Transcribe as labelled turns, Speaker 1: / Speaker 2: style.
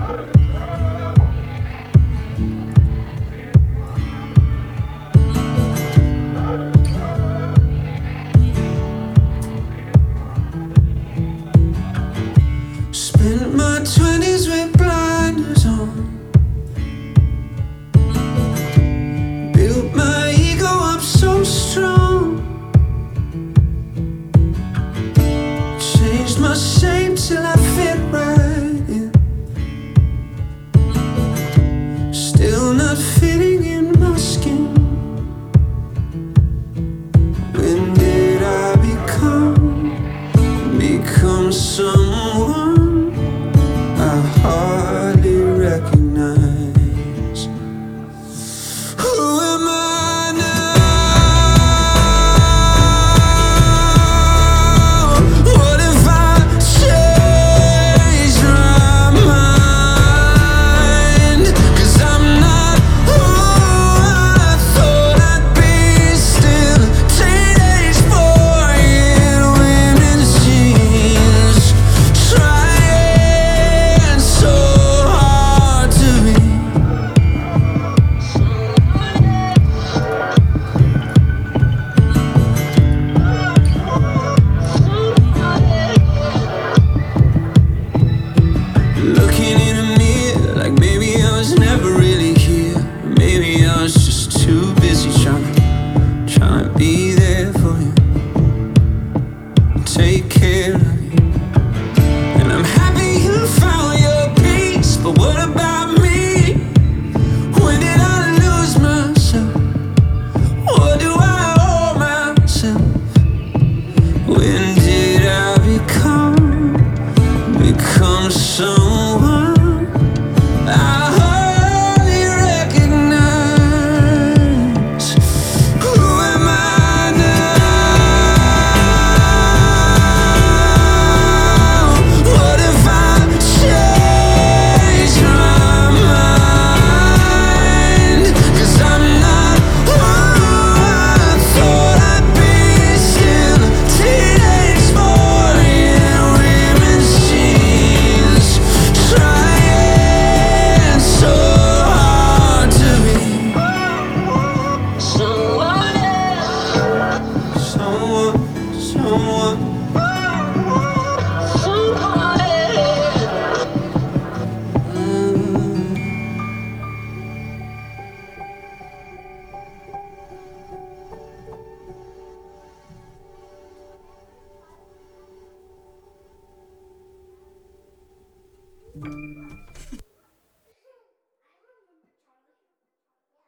Speaker 1: Spent my 20s with blinders on, built my ego up so strong, changed my shape till I fit right in, still not fitting in my skin. When did I become someone I hardly recognize? Who am I now? What if I change my mind? 'Cause I'm not who I thought I'd be. Still a teenage boy in women's jeans, trying so hard to be looking in a mirror like maybe I was never really here. Maybe I was just too busy trying to be there for you, take care of you. And I'm happy you found your peace, but what about me? When did I lose myself? What do I owe myself? When did I become someone I hardly recognize? Who am I now? What if I change my mind? 'Cause I'm not who I thought I'd be. Still a teenage boy in women's jeans, trying so hard to be someone else. Someone else.